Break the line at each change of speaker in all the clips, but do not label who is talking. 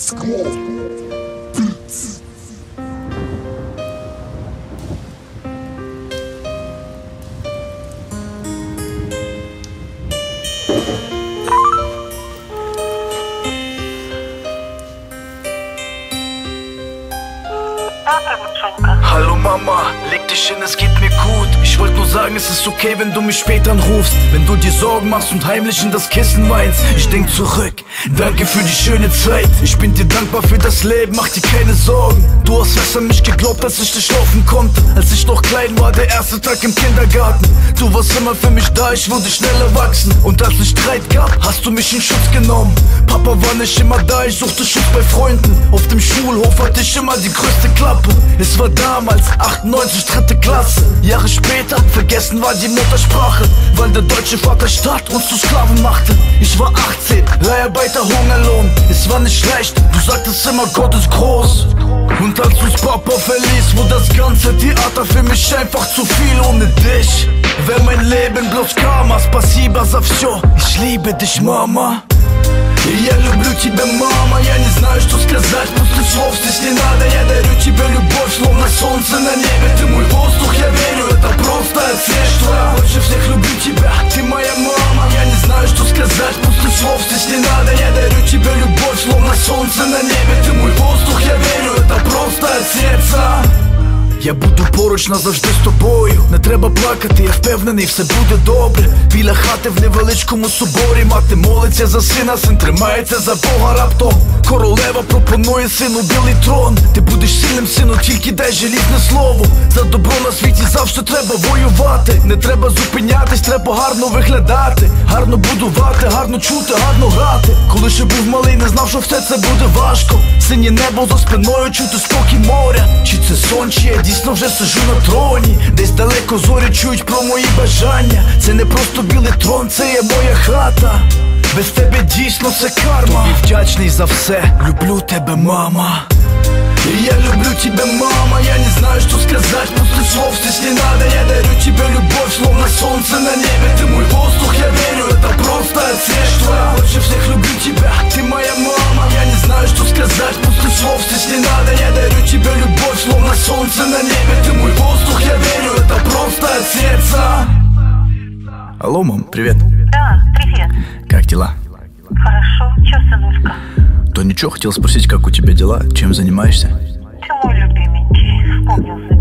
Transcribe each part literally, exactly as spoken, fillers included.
Hallo Mama, leg dich hin, es geht mir gut. Ich wollte nur sagen, es ist okay, wenn du mich später anrufst. Wenn du dir Sorgen machst und heimlich in das Kissen weinst. Ich denk zurück, danke für die schöne Zeit. Ich bin dir dankbar für das Leben, mach dir keine Sorgen. Du hast fest an mich geglaubt, als ich nicht laufen konnte. Als ich noch klein war, der erste Tag im Kindergarten. Du warst immer für mich da, ich wurde schnell erwachsen. Und als es Streit gab, hast du mich in Schutz genommen. Papa war nicht immer da, ich suchte Schutz bei Freunden. Auf dem Schulhof hatte ich immer die größte Klappe. Es war damals achtundneunzig, dritte Klasse. Jahre später, vergessen war die Muttersprache, weil der deutsche Vaterstaat uns zu Sklaven machte. Ich war achtzehn, Leiharbeiter, Hungerlohn. Es war nicht leicht, du sagtest immer, Gott ist groß. Und als uns Papa verließ, wurde das ganze Theater für mich einfach zu viel ohne dich. Wär mein Leben bloß Karma, spasiba za всё. Ich liebe dich, Mama. Я люблю тебя, мама, я не знаю, что сказать. После слов здесь не надо, я дарю тебе любовь, словно солнце на небе. Ты мой воздух, я верю, это просто ответ, что я больше всех люблю тебя. Ты моя мама, я не знаю, что сказать. После слов здесь не надо, я дарю тебе любовь, словно солнце на небе. Ты мой воздух, я верю, это просто от сердца. Я буду поруч назавжди з тобою. Не треба плакати, я впевнений, все буде добре. Біля хати в невеличкому соборі мати молиться за сина, син тримається за Бога. Раптом королева пропонує сину білий трон. Ти будеш сильним, сину, тільки дай желізне слово. За добро на світі завжди треба воювати. Не треба зупинятись, треба гарно виглядати. Гарно будувати, гарно чути, гарно грати. Коли ще був малий, не знав, що все це буде важко. Синє небо за спиною, чути спокій моря. Чи це сон, чи я дійсно вже сижу на троні. Десь далеко зорі чують про мої бажання. Це не просто білий трон, це є моя хата. Без тебе дійсно це карма. Тобі вдячний за все, люблю тебе, мама. Я люблю тебя, мама, я не знаю, что сказать. После слов здесь не надо, я дарю тебе любовь, словно солнце на небе. Ты мой воздух, я верю, это просто ответ, что я больше всех люблю тебя. Ты моя мама, я не знаю, что сказать. После слов здесь не надо, я дарю тебе любовь, словно солнце на небе. Ты мой воздух, я верю, это просто от сердца.
Алло, мам, привет.
Да, привет.
Как дела?
Хорошо, чё, сынулька?
То ничего, хотел спросить, как у тебя дела, чем занимаешься?
Ты мой любименький, вспомнил за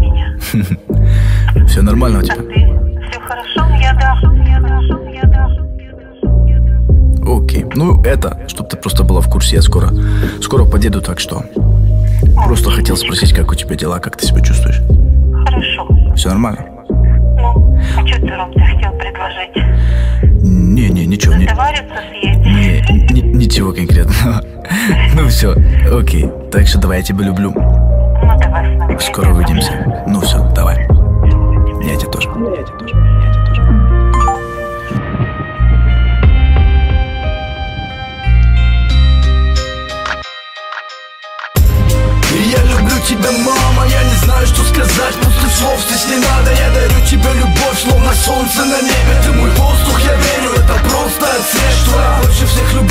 меня.
Все нормально у тебя?
А ты? Все хорошо? Я да, я да, я да.
Окей, ну это, чтобы ты просто была в курсе, я скоро, скоро подъеду, так что просто хотел спросить, как у тебя дела, как ты себя чувствуешь?
Хорошо.
Все нормально?
Ну, а что ты, Ром, ты хотел предложить?
Не-не, ничего не...
Договариваться съездить?
Не, не, ничего конкретного. Ну все, окей, так что давай, я тебя люблю.
Ну давай снова.
Скоро увидимся. Ну все, давай. Я тебя тоже. Я тебя тоже.
Я люблю тебя, мама, я не знаю, что сказать. После слов здесь не надо, я дарю тебе любовь, словно солнце на небе. Ты мой воздух, я верю, это просто ответ, что я больше всех люблю